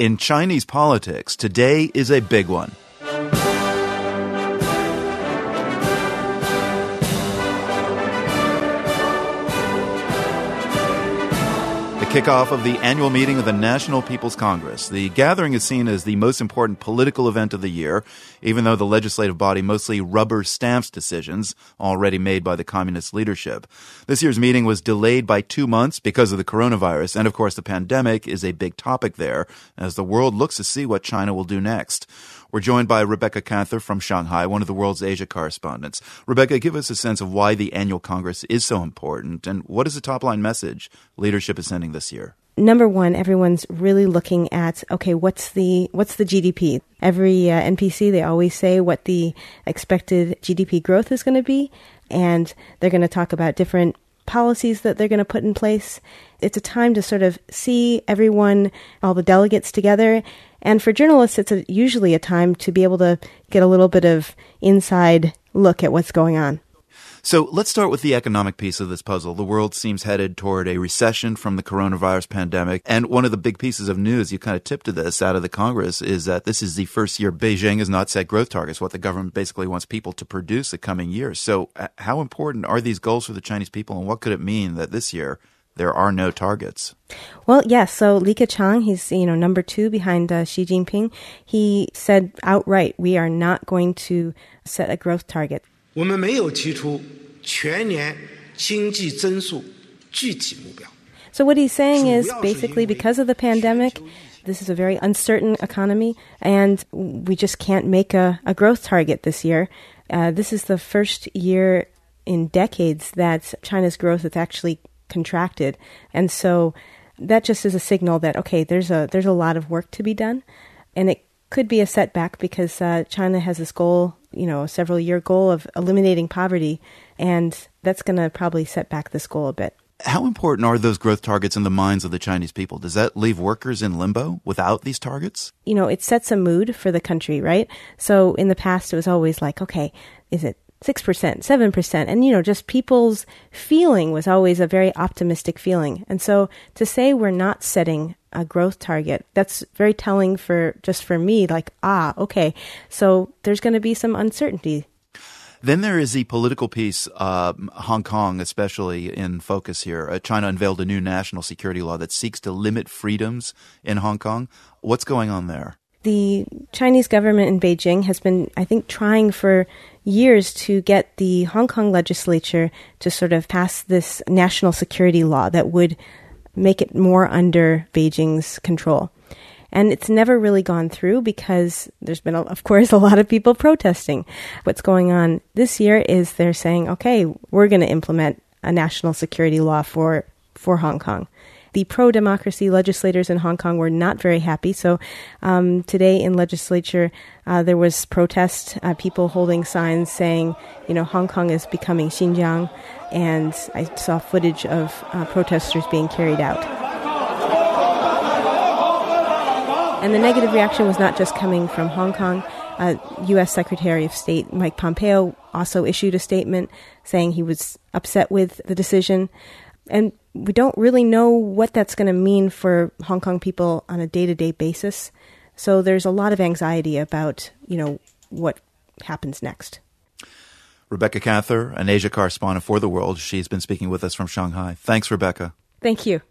In Chinese politics, today is a big one. Kickoff of the annual meeting of the National People's Congress. The gathering is seen as the most important political event of the year, even though the legislative body mostly rubber stamps decisions already made by the communist leadership. This year's meeting was delayed by 2 months because of the coronavirus, and of course the pandemic is a big topic there as the world looks to see what China will do next. We're joined by Rebecca Cather from Shanghai, one of the world's Asia correspondents. Rebecca, give us a sense of why the annual Congress is so important, and what is the top-line message leadership is sending this year? Number one, everyone's really looking at, okay, what's the GDP? Every NPC, they always say what the expected GDP growth is going to be, and they're going to talk about different policies that they're going to put in place. It's a time to sort of see everyone, all the delegates together. And for journalists, it's usually a time to be able to get a little bit of inside look at what's going on. So let's start with the economic piece of this puzzle. The world seems headed toward a recession from the coronavirus pandemic. And one of the big pieces of news, you kind of tipped to this out of the Congress, is that this is the first year Beijing has not set growth targets, what the government basically wants people to produce the coming years. So how important are these goals for the Chinese people, and what could it mean that this year there are no targets? Well, yes. So Li Keqiang, he's number 2 behind Xi Jinping. He said outright, we are not going to set a growth target. 我们没有提出全年经济增速具体目标. So what he's saying is basically because of the pandemic, this is a very uncertain economy, and we just can't make a growth target this year. This is the first year in decades that China's growth has actually contracted. And so that just is a signal that, okay, there's a lot of work to be done. And it could be a setback because China has this goal, a several-year goal of eliminating poverty, and that's going to probably set back this goal a bit. How important are those growth targets in the minds of the Chinese people? Does that leave workers in limbo without these targets? It sets a mood for the country, right? So in the past, it was always like, okay, is it 6%, 7%? And, just people's feeling was always a very optimistic feeling. And so to say we're not setting a growth target, that's very telling for me, like, okay, so there's going to be some uncertainty. Then there is the political piece, Hong Kong especially in focus here. China unveiled a new national security law that seeks to limit freedoms in Hong Kong. What's going on there? The Chinese government in Beijing has been, I think, trying for years to get the Hong Kong legislature to sort of pass this national security law that would make it more under Beijing's control. And it's never really gone through because there's been, of course, a lot of people protesting. What's going on this year is they're saying, okay, we're going to implement a national security law for Hong Kong. The pro-democracy legislators in Hong Kong were not very happy. So today in legislature, there was protest, people holding signs saying, Hong Kong is becoming Xinjiang. And I saw footage of protesters being carried out. And the negative reaction was not just coming from Hong Kong. U.S. Secretary of State Mike Pompeo also issued a statement saying he was upset with the decision. And we don't really know what that's going to mean for Hong Kong people on a day-to-day basis. So there's a lot of anxiety about, what happens next. Rebecca Cather, an Asia correspondent for The World. She's been speaking with us from Shanghai. Thanks, Rebecca. Thank you.